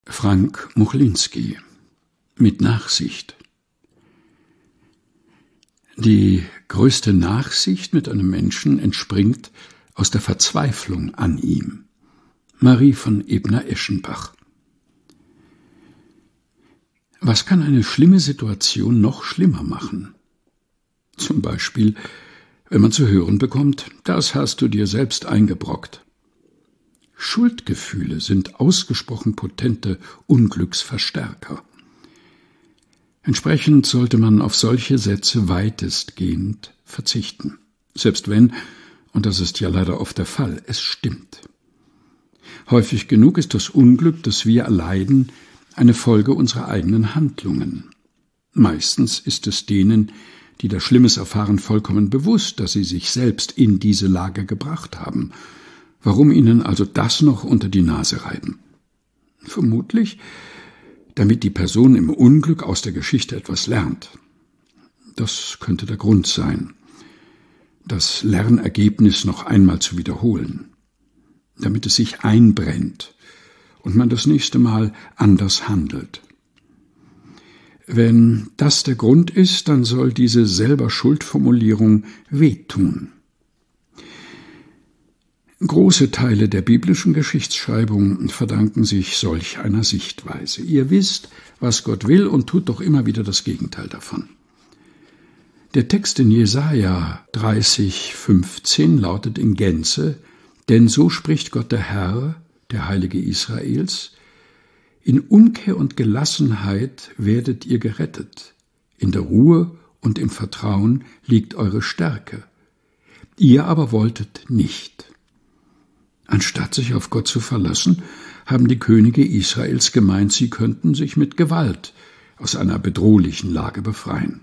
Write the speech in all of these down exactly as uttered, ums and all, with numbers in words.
Frank Muchlinski mit Nachsicht. Die größte Nachsicht mit einem Menschen entspringt aus der Verzweiflung an ihm. Marie von Ebner-Eschenbach. Was kann eine schlimme Situation noch schlimmer machen? Zum Beispiel, wenn man zu hören bekommt, das hast du dir selbst eingebrockt. Schuldgefühle sind ausgesprochen potente Unglücksverstärker. Entsprechend sollte man auf solche Sätze weitestgehend verzichten, selbst wenn, und das ist ja leider oft der Fall, es stimmt. Häufig genug ist das Unglück, das wir erleiden, eine Folge unserer eigenen Handlungen. Meistens ist es denen, die das Schlimmes erfahren, vollkommen bewusst, dass sie sich selbst in diese Lage gebracht haben. Warum ihnen also das noch unter die Nase reiben? Vermutlich, damit die Person im Unglück aus der Geschichte etwas lernt. Das könnte der Grund sein, das Lernergebnis noch einmal zu wiederholen, damit es sich einbrennt und man das nächste Mal anders handelt. Wenn das der Grund ist, dann soll diese selber Schuldformulierung wehtun. Große Teile der biblischen Geschichtsschreibung verdanken sich solch einer Sichtweise. Ihr wisst, was Gott will und tut doch immer wieder das Gegenteil davon. Der Text in Jesaja dreißig, fünfzehn lautet in Gänze: Denn so spricht Gott der Herr, der Heilige Israels: In Umkehr und Gelassenheit werdet ihr gerettet. In der Ruhe und im Vertrauen liegt eure Stärke. Ihr aber wolltet nicht. Anstatt sich auf Gott zu verlassen, haben die Könige Israels gemeint, sie könnten sich mit Gewalt aus einer bedrohlichen Lage befreien.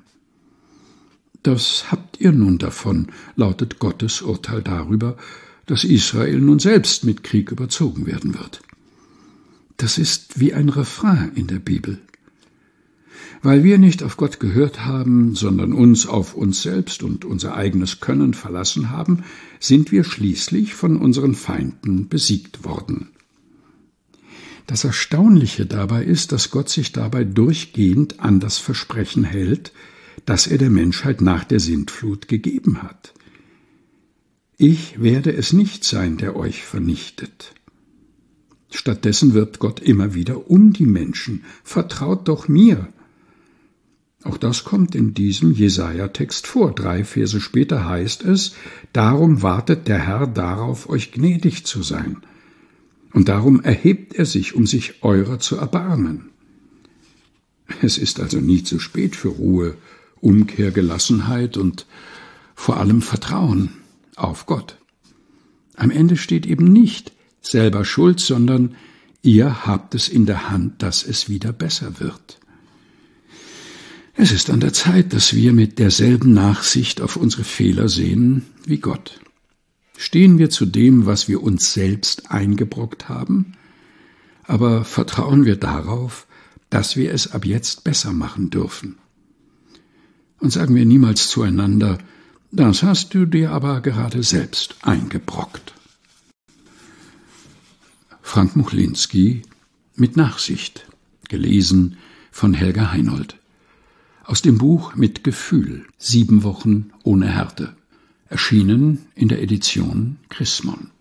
Das habt ihr nun davon, lautet Gottes Urteil darüber, dass Israel nun selbst mit Krieg überzogen werden wird. Das ist wie ein Refrain in der Bibel. Weil wir nicht auf Gott gehört haben, sondern uns auf uns selbst und unser eigenes Können verlassen haben, sind wir schließlich von unseren Feinden besiegt worden. Das Erstaunliche dabei ist, dass Gott sich dabei durchgehend an das Versprechen hält, das er der Menschheit nach der Sintflut gegeben hat. Ich werde es nicht sein, der euch vernichtet. Stattdessen wirbt Gott immer wieder um die Menschen. Vertraut doch mir. Auch das kommt in diesem Jesaja-Text vor. Drei Verse später heißt es: Darum wartet der Herr darauf, euch gnädig zu sein. Und darum erhebt er sich, um sich eurer zu erbarmen. Es ist also nie zu spät für Ruhe, Umkehr, Gelassenheit und vor allem Vertrauen auf Gott. Am Ende steht eben nicht selber Schuld, sondern ihr habt es in der Hand, dass es wieder besser wird. Es ist an der Zeit, dass wir mit derselben Nachsicht auf unsere Fehler sehen wie Gott. Stehen wir zu dem, was wir uns selbst eingebrockt haben, aber vertrauen wir darauf, dass wir es ab jetzt besser machen dürfen. Und sagen wir niemals zueinander: Das hast du dir aber gerade selbst eingebrockt. Frank Muchlinski mit Nachsicht, gelesen von Helga Heinold. Aus dem Buch Mit Gefühl, sieben Wochen ohne Härte, erschienen in der Edition Chrismon.